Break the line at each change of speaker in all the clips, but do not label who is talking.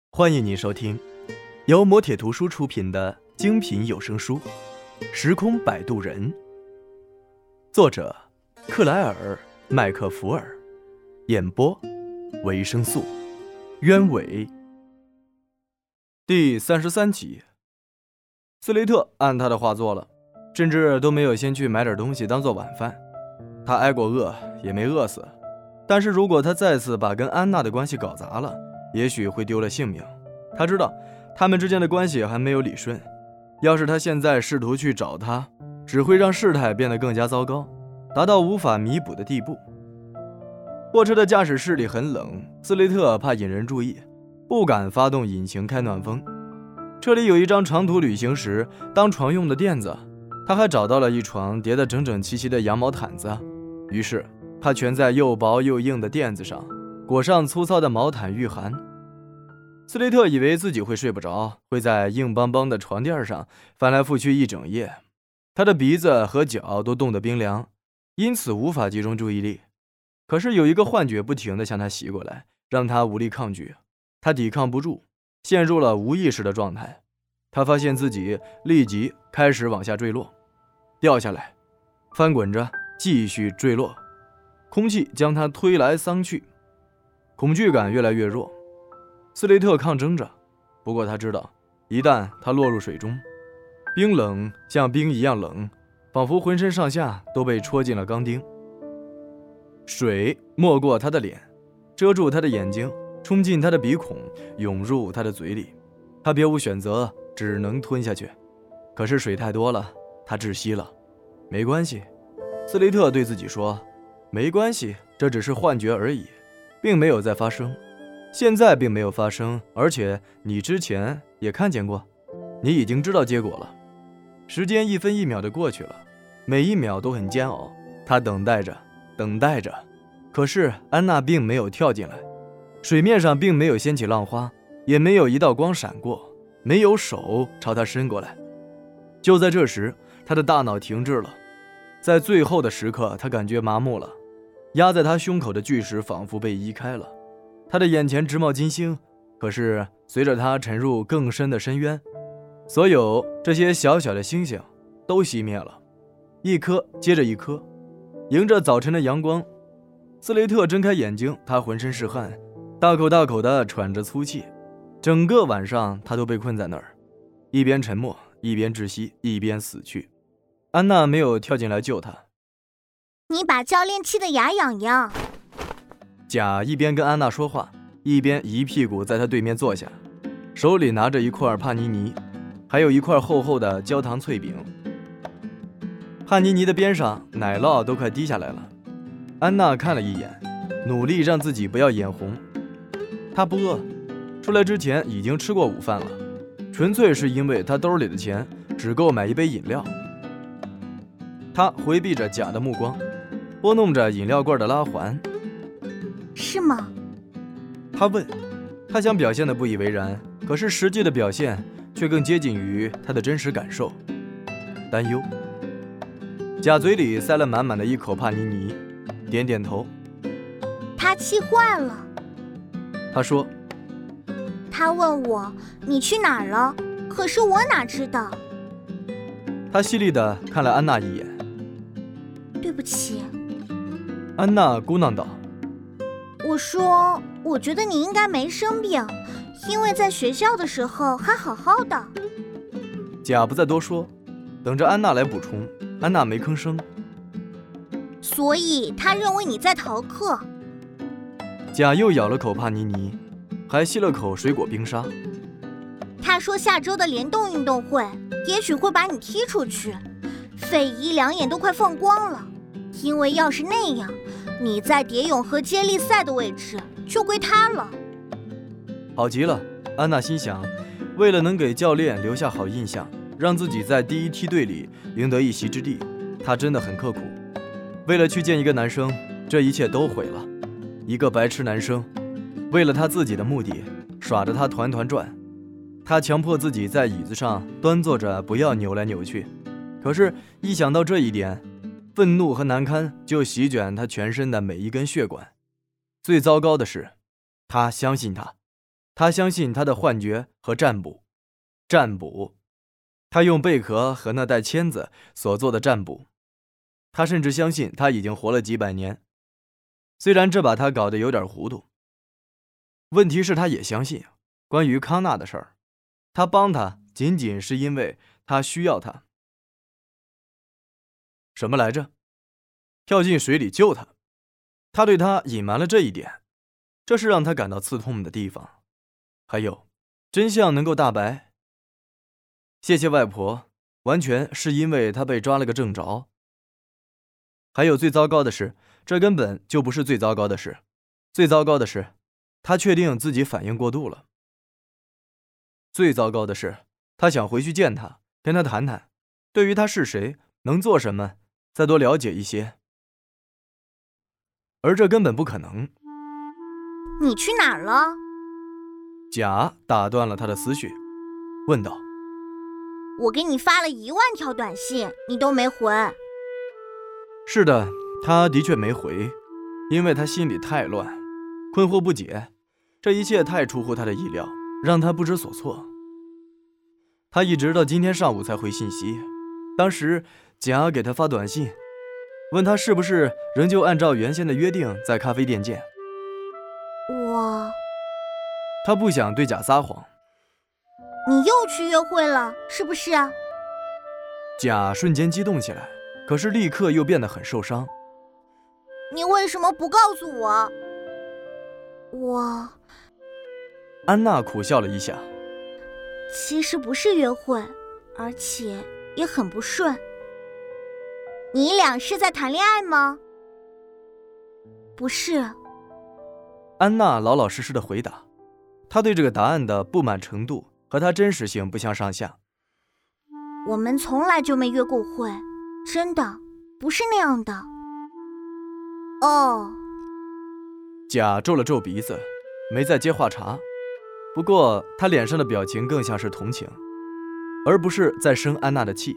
欢迎您收听由磨铁图书出品的精品有声书《时空摆渡人》，作者克莱尔·麦克福尔，演播维生素。鸢尾第33集。斯雷特按他的话做了，甚至都没有先去买点东西当做晚饭。他挨过饿，也没饿死，但是如果他再次把跟安娜的关系搞砸了，也许会丢了性命。他知道他们之间的关系还没有理顺，要是他现在试图去找他，只会让事态变得更加糟糕，达到无法弥补的地步。货车的驾驶室里很冷，斯雷特怕引人注意，不敢发动引擎开暖风。这里有一张长途旅行时当床用的垫子，他还找到了一床叠得整整齐齐的羊毛毯子，于是他蜷在又薄又硬的垫子上，裹上粗糙的毛毯御寒。斯雷特以为自己会睡不着，会在硬邦邦的床垫上翻来覆去一整夜，他的鼻子和脚都冻得冰凉，因此无法集中注意力。可是有一个幻觉不停地向他袭过来，让他无力抗拒，他抵抗不住，陷入了无意识的状态。他发现自己立即开始往下坠落，掉下来，翻滚着继续坠落，空气将他推来搡去，恐惧感越来越弱。斯雷特抗争着，不过他知道，一旦他落入水中，冰冷像冰一样冷，仿佛浑身上下都被戳进了钢钉。水没过他的脸，遮住他的眼睛，冲进他的鼻孔，涌入他的嘴里。他别无选择，只能吞下去。可是水太多了，他窒息了。没关系，斯雷特对自己说，没关系，这只是幻觉而已，并没有再发生。现在并没有发生，而且你之前也看见过，你已经知道结果了。时间一分一秒地过去了，每一秒都很煎熬。他等待着，等待着，可是安娜并没有跳进来，水面上并没有掀起浪花，也没有一道光闪过，没有手朝他伸过来。就在这时，他的大脑停滞了，在最后的时刻，他感觉麻木了，压在他胸口的巨石仿佛被移开了。他的眼前直冒金星，可是随着他沉入更深的深渊，所有这些小小的星星都熄灭了，一颗接着一颗。迎着早晨的阳光，斯雷特睁开眼睛，他浑身是汗，大口大口地喘着粗气。整个晚上他都被困在那儿，一边沉默，一边窒息，一边死去。安娜没有跳进来救他。
你把教练气得牙痒痒。
贾一边跟安娜说话，一边一屁股在她对面坐下，手里拿着一块帕尼尼，还有一块厚厚的焦糖脆饼。帕尼尼的边上奶酪都快滴下来了。安娜看了一眼，努力让自己不要眼红。她不饿，出来之前已经吃过午饭了，纯粹是因为她兜里的钱只够买一杯饮料。她回避着贾的目光，拨弄着饮料罐的拉环。
是吗？
他问。他想表现得不以为然，可是实际的表现却更接近于他的真实感受。担忧。贾嘴里塞了满满的一口帕尼尼，点点头。
他气坏了。
他说。
他问我你去哪儿了，可是我哪知道。
他犀利地看了安娜一眼。
对不起。
安娜咕囔道。
我说，我觉得你应该没生病，因为在学校的时候还好好的。
贾不再多说，等着安娜来补充。安娜没吭声。
所以他认为你在逃课。
贾又咬了口帕尼尼，还吸了口水果冰沙。
他说下周的联动运动会也许会把你踢出去，费伊两眼都快放光了，因为要是那样，你在蝶泳和接力赛的位置就归他了。
好极了，安娜心想，为了能给教练留下好印象，让自己在第一梯队里赢得一席之地，她真的很刻苦。为了去见一个男生，这一切都毁了。一个白痴男生，为了他自己的目的，耍着他团团转。他强迫自己在椅子上端坐着，不要扭来扭去。可是，一想到这一点，愤怒和难堪就席卷他全身的每一根血管。最糟糕的是，他相信他， 他相信他的幻觉和占卜。他用贝壳和那带签子所做的占卜。他甚至相信他已经活了几百年，虽然这把他搞得有点糊涂。问题是他也相信关于康纳的事儿，他帮他仅仅是因为他需要他。什么来着？跳进水里救他。他对他隐瞒了这一点，这是让他感到刺痛的地方。还有，真相能够大白。谢谢外婆，完全是因为他被抓了个正着。还有最糟糕的是，这根本就不是最糟糕的事。最糟糕的是，他确定自己反应过度了。最糟糕的是，他想回去见他，跟他谈谈，对于他是谁，能做什么，再多了解一些。而这根本不可能。
你去哪儿了？
贾打断了他的思绪，问道：
我给你发了1万条短信，你都没回。
是的，他的确没回，因为他心里太乱，困惑不解，这一切太出乎他的意料，让他不知所措。他一直到今天上午才回信息，当时贾给他发短信，问他是不是仍旧按照原先的约定在咖啡店见。他不想对贾撒谎。
你又去约会了，是不是？
贾瞬间激动起来，可是立刻又变得很受伤。
你为什么不告诉我？
安娜苦笑了一下。
其实不是约会，而且也很不顺。你俩是在谈恋爱吗？不是。
安娜老老实实的回答，她对这个答案的不满程度和她真实性不相上下。
我们从来就没约过会，真的，不是那样的。哦。
贾皱了皱鼻子，没再接话茬。不过他脸上的表情更像是同情，而不是在生安娜的气。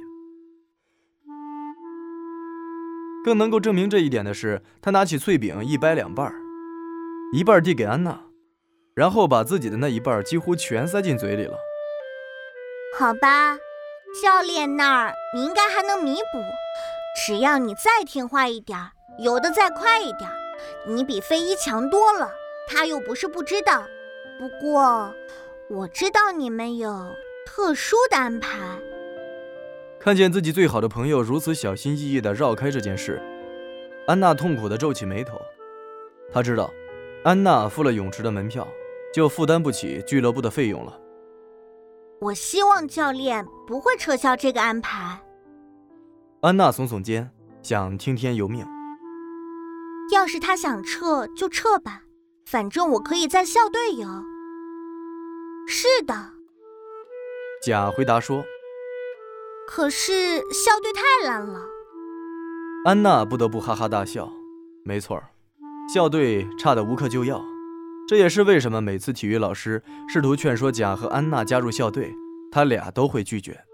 更能够证明这一点的是，他拿起脆饼一掰两半，一半递给安娜，然后把自己的那一半几乎全塞进嘴里了。
好吧，教练那儿你应该还能弥补，只要你再听话一点，游得再快一点，你比飞一强多了，他又不是不知道。不过我知道你们有特殊的安排。
看见自己最好的朋友如此小心翼翼地绕开这件事，安娜痛苦地皱起眉头。她知道安娜付了泳池的门票，就负担不起俱乐部的费用了。
我希望教练不会撤销这个安排。
安娜耸耸肩，想听天由命。
要是他想撤就撤吧，反正我可以在校队游。是的。
贾回答说。
可是校队太烂了。
安娜不得不哈哈大笑。没错，校队差得无可救药，这也是为什么每次体育老师试图劝说贾和安娜加入校队，他俩都会拒绝。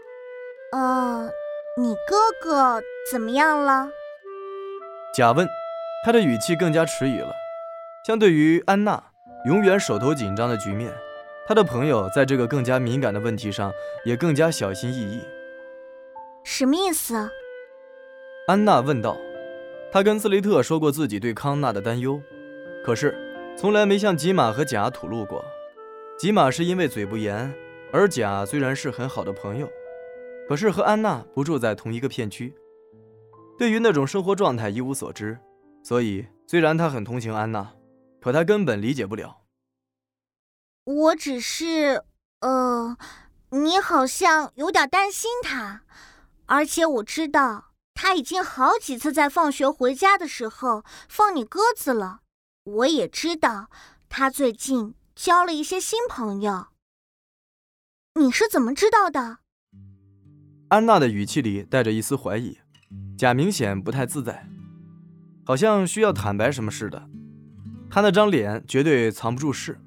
你哥哥怎么样了？
贾问，他的语气更加迟疑了。相对于安娜永远手头紧张的局面，他的朋友在这个更加敏感的问题上也更加小心翼翼。
什么意思？
安娜问道。他跟斯雷特说过自己对康纳的担忧，可是从来没向吉玛和贾吐露过。吉玛是因为嘴不严，而贾虽然是很好的朋友，可是和安娜不住在同一个片区，对于那种生活状态一无所知，所以虽然他很同情安娜，可他根本理解不了。
我只是你好像有点担心他，而且我知道他已经好几次在放学回家的时候放你鸽子了。我也知道他最近交了一些新朋友。你是怎么知道的？
安娜的语气里带着一丝怀疑，贾明显不太自在，好像需要坦白什么似的。他那张脸绝对藏不住事。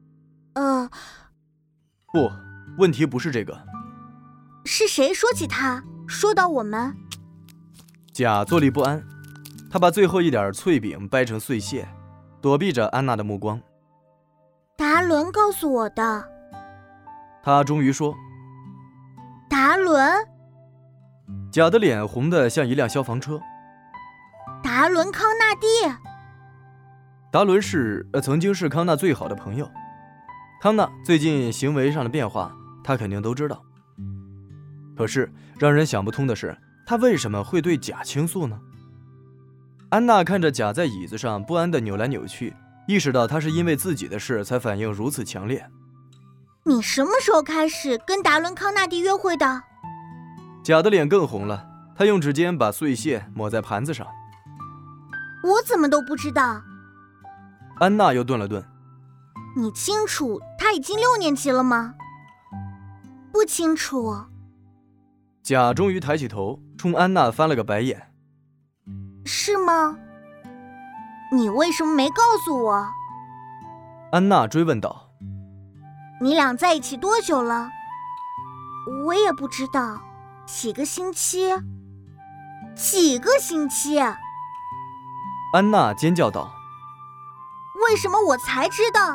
不，问题不是这个。
是谁说起他？说到我们？
贾坐立不安，他把最后一点脆饼掰成碎屑，躲避着安娜的目光。
达伦告诉我的。
他终于说。
达伦？
贾的脸红得像一辆消防车。
达伦·康纳蒂？
达伦曾经是康纳最好的朋友。康纳最近行为上的变化，他肯定都知道。可是让人想不通的是，他为什么会对贾倾诉呢？安娜看着贾在椅子上不安地扭来扭去，意识到他是因为自己的事才反应如此强烈。
你什么时候开始跟达伦·康纳蒂约会的？
贾的脸更红了，他用指尖把碎屑抹在盘子上。
我怎么都不知道。
安娜又顿了顿。
你清楚他已经6年级了吗？不清楚。
贾终于抬起头，冲安娜翻了个白眼。
是吗？你为什么没告诉我？
安娜追问道。
你俩在一起多久了？我也不知道，几个星期。几个星期？
安娜尖叫道。
为什么我才知道？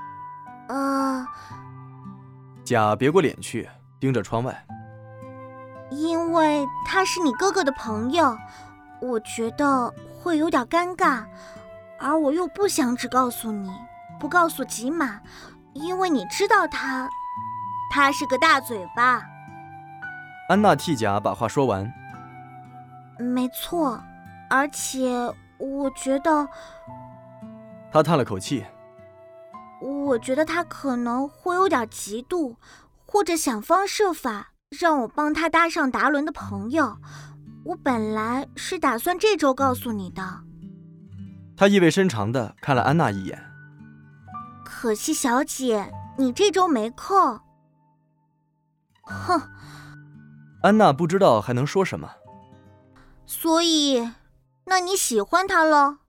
贾别过脸去，盯着窗外。
因为他是你哥哥的朋友，我觉得会有点尴尬，而我又不想只告诉你，不告诉吉玛，因为你知道他是个大嘴巴。
安娜替贾把话说完。
没错，而且我觉得，
他叹了口气。
我觉得他可能会有点嫉妒，或者想方设法让我帮他搭上达伦的朋友。我本来是打算这周告诉你的。
他意味深长地看了安娜一眼。
可惜小姐，你这周没空。哼。
安娜不知道还能说什么。
所以，那你喜欢他了？